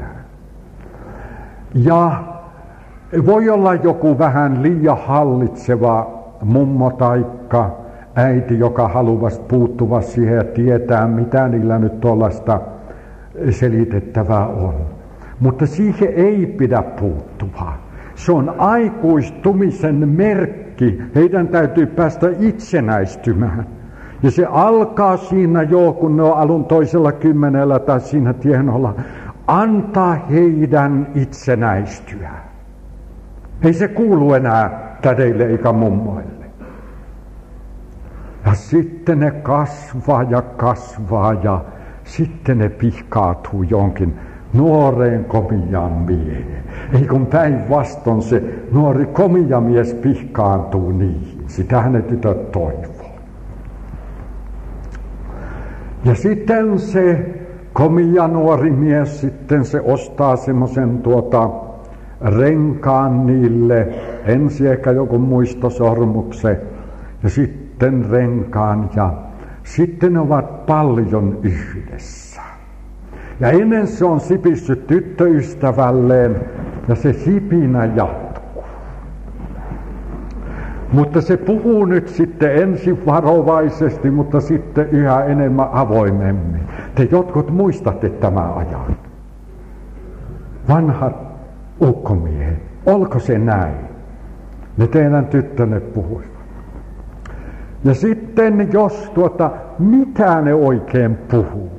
Ja voi olla joku vähän liian hallitseva mummo taikka äiti, joka haluaisi puuttua siihen ja tietää, mitä niillä nyt tuollaista selitettävää on. Mutta siihen ei pidä puuttua. Se on aikuistumisen merkki. Heidän täytyy päästä itsenäistymään. Ja se alkaa siinä jo, kun ne on alun toisella kymmenellä tai siinä tienolla. Antaa heidän itsenäistyä. Ei se kuulu enää tädeille eikä mummoille. Ja sitten ne kasvaa ja kasvaa ja sitten ne pihkaatuu jonkin nuoreen komiaan mieheen. Ei kun päinvastoin se nuori komia mies pihkaantuu niihin. Sitähän ne tytöt toivoo. Ja sitten se komia nuori mies, sitten se ostaa semmoisen tuota renkaan niille. Ensin ehkä joku muistosormuksen ja sitten renkaan ja sitten ne ovat paljon yhdessä. Ja ennen se on sipissyt tyttöystävälleen ja se sipinä jatkuu. Mutta se puhuu nyt sitten ensin varovaisesti, mutta sitten yhä enemmän avoimemmin. Te jotkut muistatte tämän ajan. Vanhat ukkomiehet, olko se näin? Ne teidän tyttönne puhuivat. Ja sitten jos tuota, mitä ne oikein puhuvat?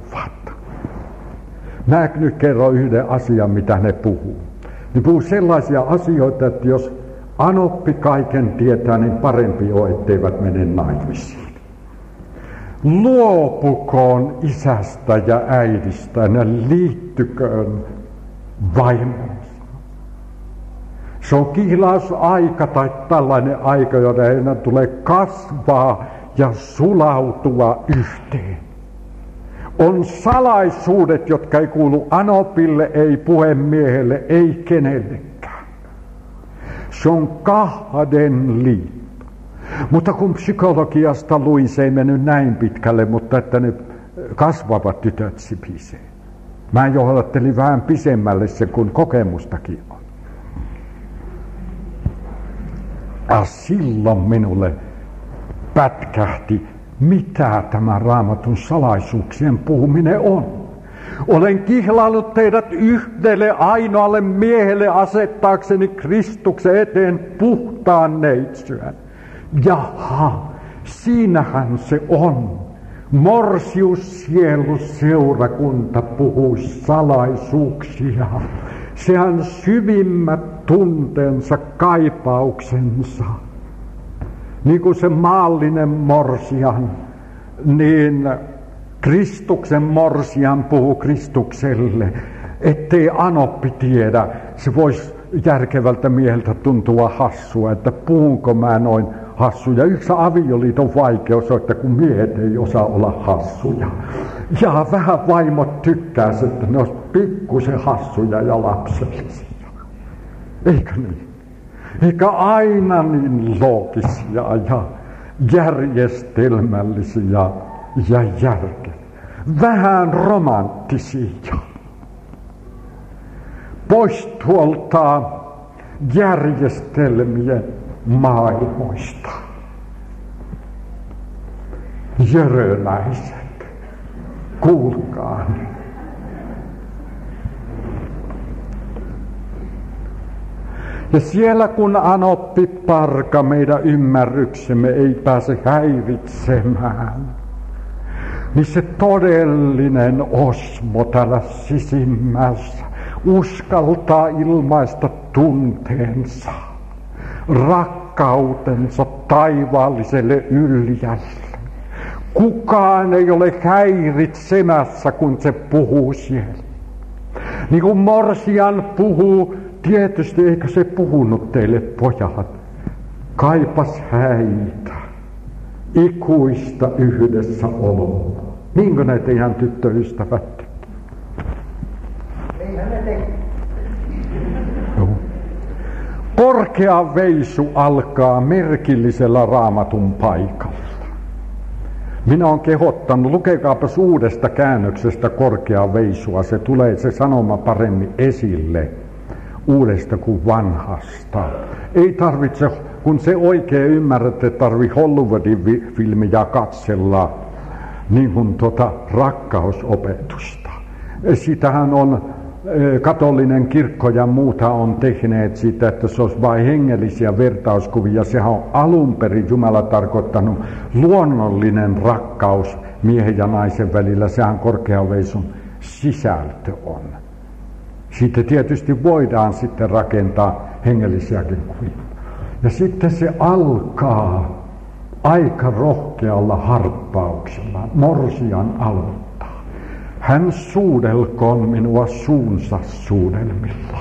Mä nyt kerron yhden asian, mitä ne puhuu. Ne puhuu sellaisia asioita, että jos anoppi kaiken tietää, niin parempi on, etteivät mene naimisiin. Luopukoon isästä ja äidistä ja liittyköön vaimonsa. Se on kihlausaika tai tällainen aika, jota heidän tulee kasvaa ja sulautua yhteen. On salaisuudet, jotka ei kuulu anopille, ei puhemiehelle, ei kenellekään. Se on kahden liitto. Mutta kun psykologiasta luin, se ei mennyt näin pitkälle, mutta että ne kasvavat tytöt sipisee. Mä johdattelin vähän pisemmälle se, kun kokemustakin on. Ja silloin minulle pätkähti, mitä tämä Raamatun salaisuuksien puhuminen on. Olen kihlaillut teidät yhdelle ainoalle miehelle asettaakseni Kristuksen eteen puhtaan neitsyön. Jaha, siinähän se on. Morsiussielu seurakunta puhui salaisuuksia. Sehän syvimmät tunteensa, kaipauksensa. Niin kuin se maallinen morsian, niin Kristuksen morsian puhuu Kristukselle, ettei anoppi tiedä. Se voisi järkevältä mieheltä tuntua hassua, että puhunko mä noin hassuja. Yksi avioliiton vaikeus on, että kun miehet ei osaa olla hassuja. Ja vähän vaimot tykkää, että ne olisi pikkusen hassuja ja lapsellisia. Eikö niin? Eikä aina niin loogisia ja järjestelmällisiä ja järkeviä. Vähän romanttisia. Pois tuolta järjestelmien maailmoista. Jöröläiset, kuulkaa. Ja siellä kun anoppi parka meidän ymmärryksemme ei pääse häiritsemään, niin se todellinen osmo täällä sisimmässä uskaltaa ilmaista tunteensa, rakkautensa taivaalliselle yljälle. Kukaan ei ole häiritsemässä, kun se puhuu siellä. Niin kuin morsian puhuu, tietysti eikö se puhunut teille pojat, kaipas häitä, ikuista yhdessä oloa. Niinkö ne teidän tyttöystävät? Eihän ne teki. Joo. Korkea veisu alkaa merkillisellä Raamatun paikalla. Minä olen kehottanut, lukekaapas uudesta käännöksestä korkea veisua. Se tulee se sanoma paremmin esille uudesta kuin vanhasta. Ei tarvitse, kun se oikein ymmärrätte, tarvitse Hollywoodin filmiä katsella niin kuin tuota rakkausopetusta. Sitähän on katolinen kirkko ja muuta on tehneet sitä, että se olisi vain hengellisiä vertauskuvia. Sehän on alun perin Jumala tarkoittanut luonnollinen rakkaus miehen ja naisen välillä. Sehän korkeaveisun sisältö on. Siitä tietysti voidaan sitten rakentaa hengellisiäkin kuvia. Ja sitten se alkaa aika rohkealla harppauksella. Morsian aloittaa. Hän suudelkoon minua suunsa suudelmilla.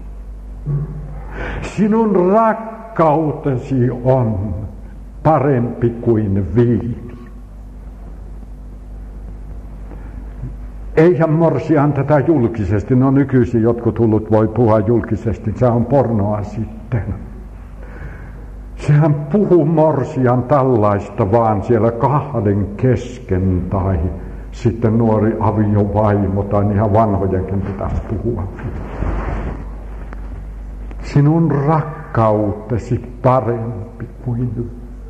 Sinun rakkautesi on parempi kuin viini. Eihän morsian tätä julkisesti, no nykyisin jotkut hullut voi puhua julkisesti, se on pornoa sitten. Sehän puhuu morsian tällaista vaan siellä kahden kesken tai sitten nuori aviovaimo tai ihan vanhojenkin pitäisi puhua. Sinun rakkautesi parempi kuin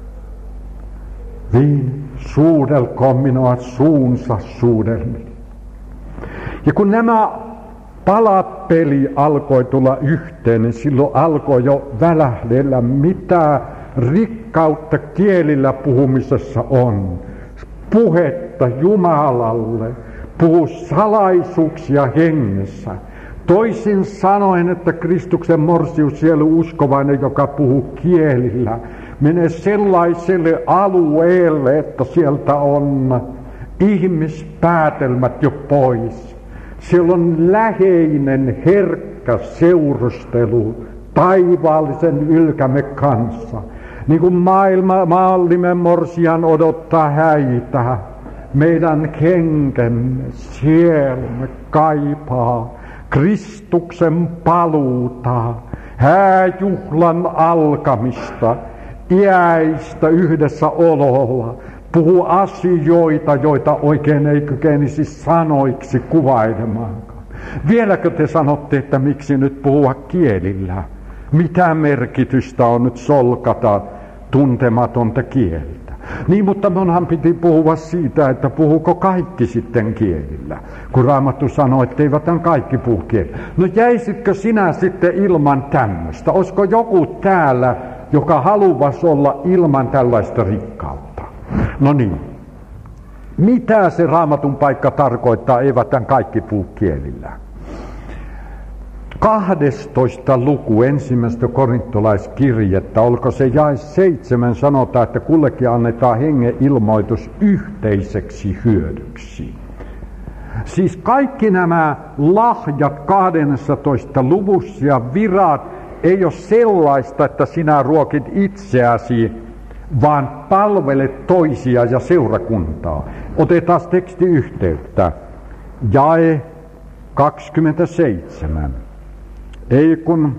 viini, suudelkoon minua suunsa suudelmilla. Ja kun nämä palapeli alkoi tulla yhteen, niin silloin alkoi jo välähdellä, mitä rikkautta kielillä puhumisessa on. Puhetta Jumalalle, puhu salaisuuksia hengessä. Toisin sanoen, että Kristuksen morsius sielu uskovainen, joka puhuu kielillä, menee sellaiselle alueelle, että sieltä on ihmispäätelmät jo pois. Siellä on läheinen, herkkä seurustelu taivaallisen ylkämme kanssa. Niin kuin maailma, maallinen morsian odottaa häitä, meidän henkemme, sielumme kaipaa Kristuksen paluuta, hääjuhlan alkamista, iäistä yhdessä ololla. Puhuu asioita, joita oikein ei kykenisi sanoiksi kuvailemaankaan. Vieläkö te sanotte, että miksi nyt puhua kielillä? Mitä merkitystä on nyt solkata tuntematonta kieltä? Niin, mutta minunhan piti puhua siitä, että puhuuko kaikki sitten kielillä. Kun Raamattu sanoi, että eivät kaikki puhu kielillä. No jäisitkö sinä sitten ilman tämmöistä? Olisiko joku täällä, joka haluaisi olla ilman tällaista rikkautta? No niin. Mitä se Raamatun paikka tarkoittaa, eivät tämän kaikki puhu kielillä. kahdestoista luku ensimmäistä korintolaiskirjettä, olko se jae seitsemän, sanotaan, että kullekin annetaan hengen ilmoitus yhteiseksi hyödyksi. Siis kaikki nämä lahjat kahdennessatoista luvussa ja virat ei ole sellaista, että sinä ruokit itseäsi, vaan palvelet toisia ja seurakuntaa. Otetaan tekstiyhteyttä. Jae kaksikymmentäseitsemän. Ei kun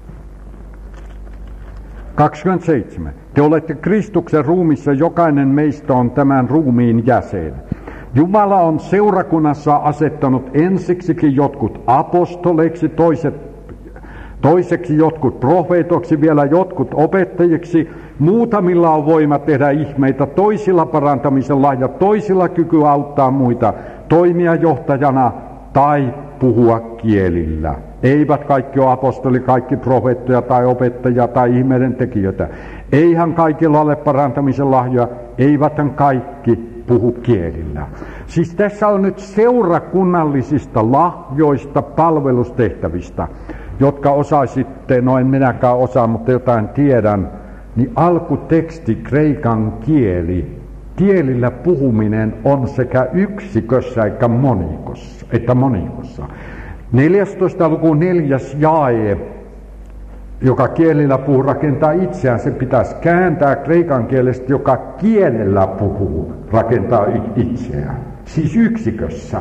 kaksikymmentäseitsemän. Te olette Kristuksen ruumissa, jokainen meistä on tämän ruumiin jäsen. Jumala on seurakunnassa asettanut ensiksikin jotkut apostoleiksi, toiset, toiseksi jotkut profeetoiksi, vielä jotkut opettajiksi. Muutamilla on voima tehdä ihmeitä, toisilla parantamisen lahja, toisilla kyky auttaa muita, toimia johtajana tai puhua kielillä. Eivät kaikki ole apostoli, kaikki profeettoja tai opettajia tai ihmeiden tekijöitä. Eihän kaikilla ole parantamisen lahjoja, eiväthän kaikki puhu kielillä. Siis tässä on nyt seurakunnallisista lahjoista, palvelustehtävistä, jotka osaisitte, no en minäkään osaa, mutta jotain tiedän, niin alkuteksti kreikan kieli, kielillä puhuminen on sekä yksikössä että monikossa. Että monikossa. neljästoista luku neljäs jae, joka kielillä puhuu, rakentaa itseään, se pitäisi kääntää kreikan kielestä, joka kielellä puhuu, rakentaa itseään. Siis yksikössä.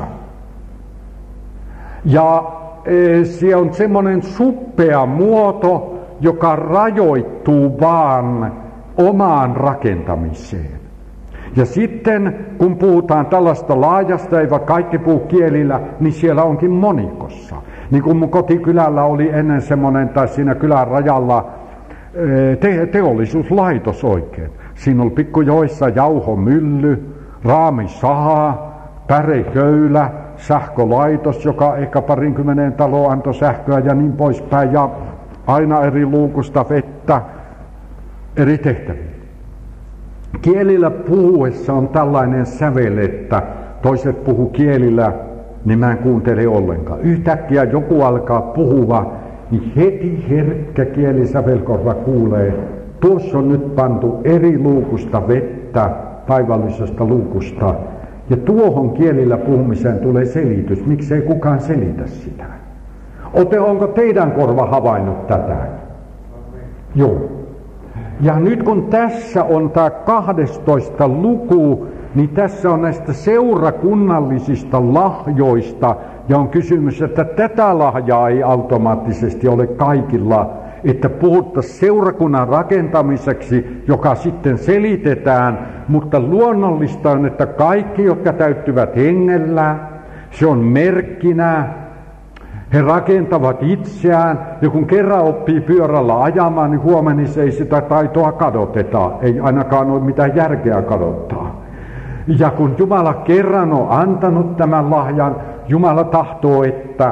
Ja e, se on semmoinen suppea muoto, joka rajoittuu vaan omaan rakentamiseen. Ja sitten kun puhutaan tällaista laajasta, eivät kaikki puhu kielillä, niin siellä onkin monikossa. Niin kuin mun kotikylällä oli ennen semmoinen, tai siinä kylän rajalla te- teollisuuslaitos oikein. Siinä oli pikkujoissa jauhomylly, raamisaha, päreköylä, sähkölaitos, joka ehkä parinkymmenen taloa antoi sähköä ja niin poispäin. Ja aina eri luukusta vettä, eri tehtäviä. Kielillä puhuessa on tällainen sävel, että toiset puhuu kielillä, niin mä en kuuntele ollenkaan. Yhtäkkiä joku alkaa puhua, niin heti herkkä kielisävelkorva kuulee, tuossa on nyt pantu eri luukusta vettä, taivallisesta luukusta, ja tuohon kielillä puhumiseen tulee selitys. Miksei kukaan selitä sitä? Ote, onko teidän korva havainnut tätä? Joo. Ja nyt kun tässä on tämä kahdestoista luku, niin tässä on näistä seurakunnallisista lahjoista, ja on kysymys, että tätä lahjaa ei automaattisesti ole kaikilla, että puhuttaisiin seurakunnan rakentamiseksi, joka sitten selitetään, mutta luonnollista on, että kaikki, jotka täyttyvät hengellä, se on merkkinä, he rakentavat itseään, ja kun kerran oppii pyörällä ajamaan, niin huomenna ei sitä taitoa kadoteta, ei ainakaan ole mitään järkeä kadottaa. Ja kun Jumala kerran on antanut tämän lahjan, Jumala tahtoo, että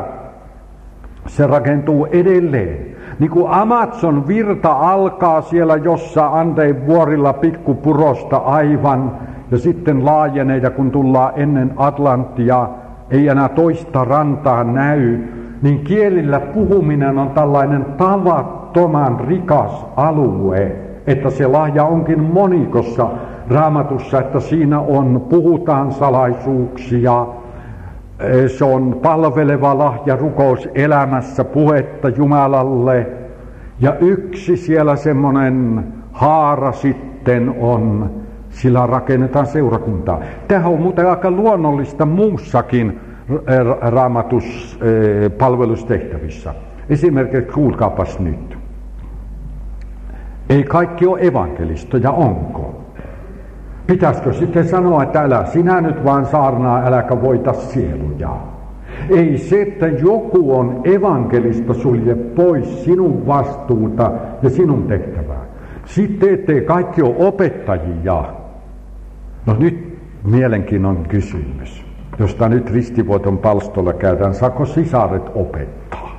se rakentuu edelleen. Niin kuin Amazon virta alkaa siellä jossain Andein vuorilla pikkupurosta aivan, ja sitten laajenee, ja kun tullaan ennen Atlanttia, ei enää toista rantaa näy, niin kielillä puhuminen on tällainen tavattoman rikas alue, että se lahja onkin monikossa Raamatussa, että siinä on, puhutaan salaisuuksia, se on palveleva lahja rukous elämässä, puhetta Jumalalle, ja yksi siellä semmoinen haara sitten on, sillä rakennetaan seurakuntaa. Tämä on muuten aika luonnollista muussakin Raamatus palvelustehtävissä. Esimerkiksi kuulkaapas nyt. Ei kaikki ole evankelistoja, onko? Pitäisikö sitten sanoa, että älä sinä nyt vaan saarnaa, äläkä voita sieluja. Ei se, että joku on evankelista, sulje pois sinun vastuuta ja sinun tehtävää. Sitten ettei kaikki ole opettajia. No nyt mielenkiintoinen kysymys, josta nyt ristivuoton palstolla käydään. Saako sisaret opettaa?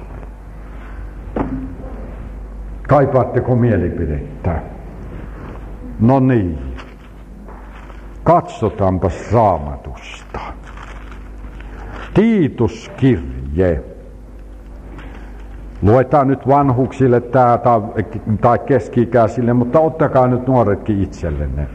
Kaipaatteko mielipidettä? No niin. Katsotaanpas Raamatusta. Tiituskirje. Luetaan nyt vanhuksille tää, tai, tai keski-ikäisille, mutta ottakaa nyt nuoretkin itsellenne.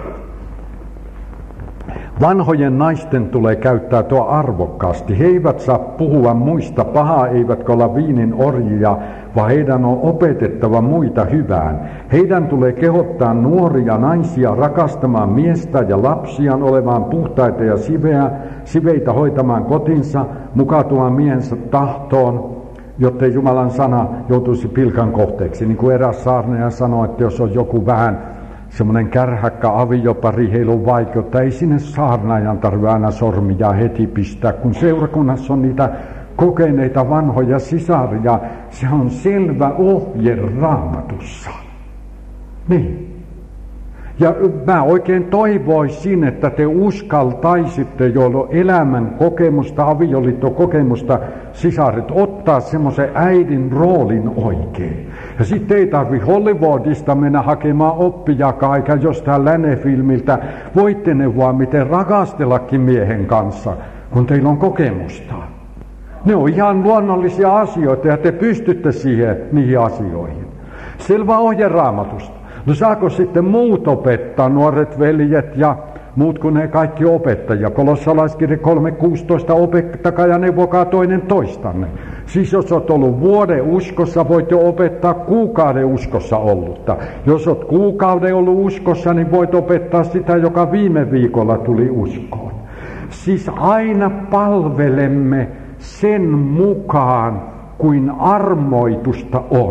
Vanhojen naisten tulee käyttäytyä arvokkaasti. He eivät saa puhua muista pahaa, eivätkä olla viinin orjia, vaan heidän on opetettava muita hyvään. Heidän tulee kehottaa nuoria naisia rakastamaan miestä ja lapsiaan, olemaan puhtaita ja siveä, siveitä hoitamaan kotinsa, mukautumaan miehensä tahtoon, jottei Jumalan sana joutuisi pilkan kohteeksi. Niin kuin eräs saarnaaja sanoi, että jos on joku vähän semmoinen kärhäkkä aviopari, heillä on vaikeutta. Ei sinne saarnaajan tarvitse aina sormia heti pistää, kun seurakunnassa on niitä kokeneita vanhoja sisaria. Se on selvä ohje Raamatussa. Niin. Ja mä oikein toivoisin, että te uskaltaisitte, joilla on elämän kokemusta, avioliittokokemusta, sisarit, ottaa semmoisen äidin roolin oikein. Ja sitten ei tarvi Hollywoodista mennä hakemaan oppijakaan, eikä jostain länefilmiltä. Voitte neuvoa, miten rakastellakin miehen kanssa, kun teillä on kokemusta. Ne on ihan luonnollisia asioita, ja te pystytte siihen, niihin asioihin. Selvä ohje Raamatusta. No saako sitten muut opettaa, nuoret veljet ja muut kuin ne kaikki opettajia? Kolossalaiskirja kolme kuusitoista, opettakaa ja neuvokaa toinen toistanne. Siis jos olet ollut vuoden uskossa, voit jo opettaa kuukauden uskossa ollutta. Jos olet kuukauden ollut uskossa, niin voit opettaa sitä, joka viime viikolla tuli uskoon. Siis aina palvelemme sen mukaan, kuin armoitusta on.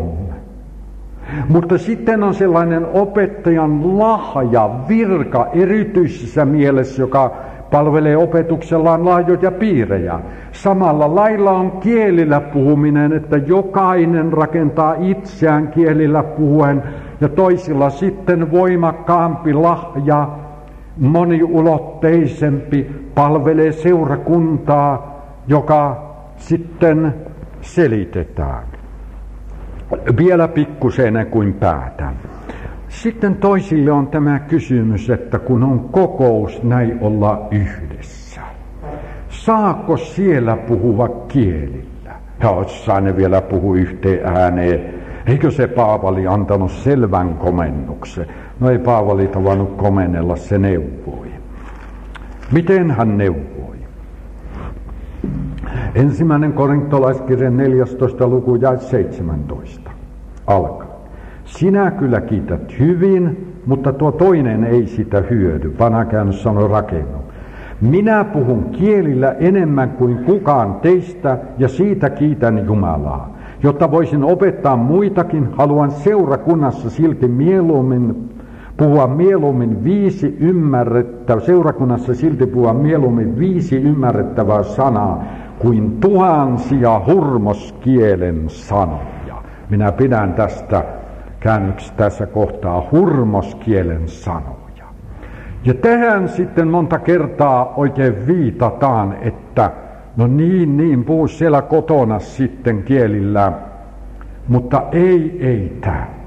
Mutta sitten on sellainen opettajan lahja, virka erityisessä mielessä, joka palvelee opetuksellaan laajoja piirejä. Samalla lailla on kielillä puhuminen, että jokainen rakentaa itseään kielillä puhuen ja toisilla sitten voimakkaampi lahja, moniulotteisempi, palvelee seurakuntaa, joka sitten selitetään. Vielä pikkusen ennen kuin päätän. Sitten toisille on tämä kysymys, että kun on kokous, näin olla yhdessä. Saako siellä puhua kielillä? Ja jossain ne vielä puhu yhteen ääneen. Eikö se Paavali antanut selvän komennuksen? No ei Paavali tavannut komennella, se neuvoi. Miten hän neuvoi? Ensimmäinen korintolaiskirjan neljästoista luku ja seitsemäntoista alkaa. Sinä kyllä kiität hyvin, mutta tuo toinen ei sitä hyödy. Vanha käännös sanoi rakennu. Minä puhun kielillä enemmän kuin kukaan teistä ja siitä kiitän Jumalaa. Jotta voisin opettaa muitakin, haluan seurakunnassa silti mieluummin puhua mieluummin viisi ymmärrettävää, seurakunnassa silti puhua mieluummin viisi ymmärrettävää sanaa kuin tuhansia hurmoskielen sanoja. Minä pidän tästä käännöksestä tässä kohtaa hurmoskielen sanoja. Ja tähän sitten monta kertaa oikein viitataan, että no niin, niin, puhu siellä kotona sitten kielillä, mutta ei, ei täällä.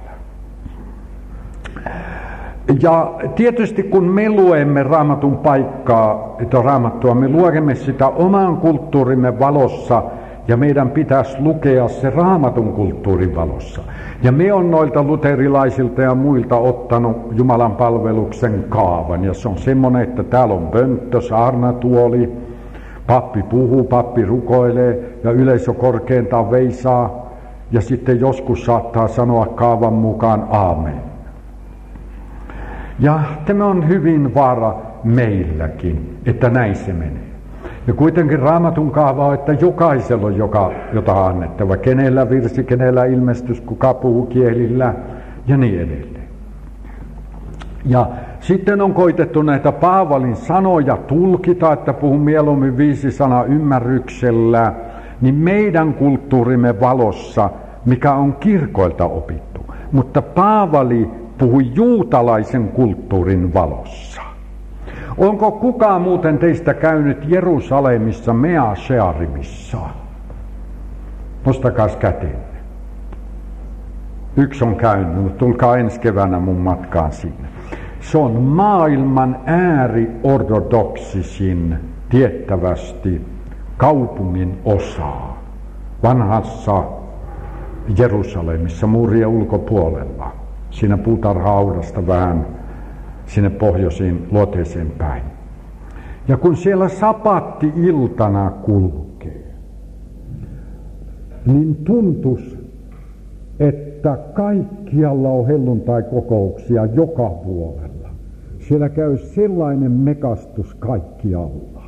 Ja tietysti kun me luemme Raamatun paikkaa, että Raamattua, me luemme sitä oman kulttuurimme valossa, ja meidän pitäisi lukea se Raamatun kulttuurin valossa. Ja me on noilta luterilaisilta ja muilta ottanut Jumalan palveluksen kaavan, ja se on semmoinen, että täällä on pönttö, saarnatuoli, pappi puhuu, pappi rukoilee, ja yleisö korkeintaan veisaa, ja sitten joskus saattaa sanoa kaavan mukaan aamen. Ja tämä on hyvin vaara meilläkin, että näin se menee. Ja kuitenkin Raamatun kaava on, että jokaisella on joka, jota annettava. Kenellä virsi, kenellä ilmestys, kuka puhuu kielillä ja niin edelleen. Ja sitten on koitettu näitä Paavalin sanoja tulkita, että puhun mieluummin viisi sanaa ymmärryksellä, niin meidän kulttuurimme valossa, mikä on kirkoilta opittu. Mutta Paavali puhui juutalaisen kulttuurin valossa. Onko kukaan muuten teistä käynyt Jerusalemissa Mea Shearimissa? Nostakaa käteen. Yksi on käynyt, mutta tulkaa ensi keväänä mun matkaan sinne. Se on maailman ääriortodoksisin tiettävästi kaupungin osaa vanhassa Jerusalemissa muurien ulkopuolella. Siinä puutarha-audasta vähän sinne pohjoisiin luoteeseen päin. Ja kun siellä sapatti-iltana kulkee, niin tuntuisi, että kaikkialla on helluntai-kokouksia joka puolella. Siellä käy sellainen mekastus kaikkialla.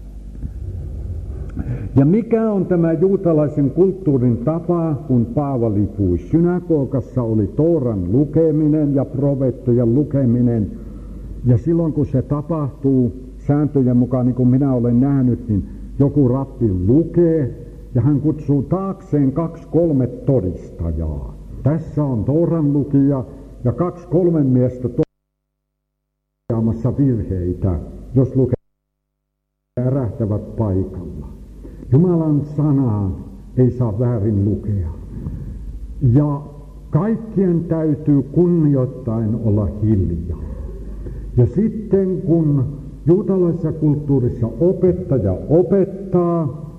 Ja mikä on tämä juutalaisen kulttuurin tapa, kun Paavali puhui synagogassa, oli Tooran lukeminen ja profeettojen lukeminen. Ja silloin kun se tapahtuu sääntöjen mukaan, niin kuin minä olen nähnyt, niin joku rappi lukee ja hän kutsuu taakseen kaksi kolme todistajaa. Tässä on Tooran lukija ja kaksi kolme miestä todistamassa virheitä, jos lukee ärähtävät paikalla. Jumalan sanaa ei saa väärin lukea. Ja kaikkien täytyy kunnioittaen olla hiljaa. Ja sitten kun juutalaisessa kulttuurissa opettaja opettaa,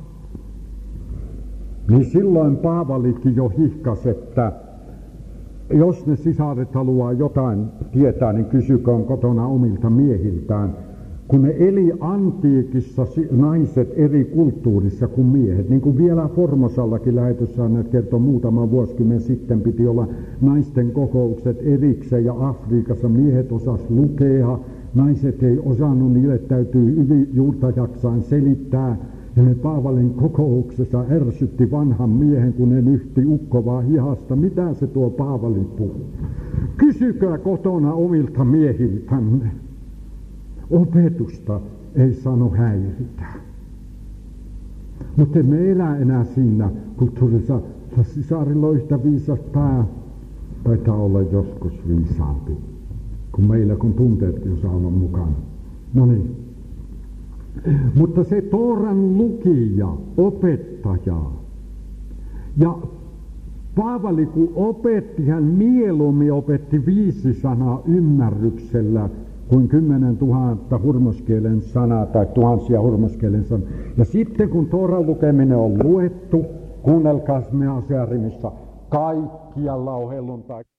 niin silloin Paavalikin jo hihkas, että jos ne sisaret haluaa jotain tietää, niin kysyköön kotona omilta miehiltään. Kun ne eli antiikissa naiset eri kulttuurissa kuin miehet, niin kuin vielä Formosallakin lähetyssäännöt kertoo muutama vuosikymmen sitten piti olla naisten kokoukset erikseen ja Afrikassa miehet osas lukea, naiset ei osannut, niille täytyy ylijuurtajaksaan selittää. Ja ne Paavalin kokouksessa ärsytti vanhan miehen, kun ne nyhti ukkovaa hihasta. Mitä se tuo Paavali puhuu? Kysykää kotona omilta miehiltänne. Opetusta ei sano häiritä. Mutta emme elä enää siinä kulttuurissa. Sisarilla on yhtä viisas pää. Taitaa olla joskus viisaampi kuin meillä, kun tunteetkin saavat mukana. No niin. Mutta se Tooran lukija, opettaja, ja Paavali kun opetti, hän mieluummin opetti viisi sanaa ymmärryksellä kuin kymmenen tuhatta hurmoskielen sanaa tai tuhansia hurmoskielen sanaa. Ja sitten kun Tooran lukeminen on luettu, kuunnelkaas me Asearimissa, kaikkialla on helluntai.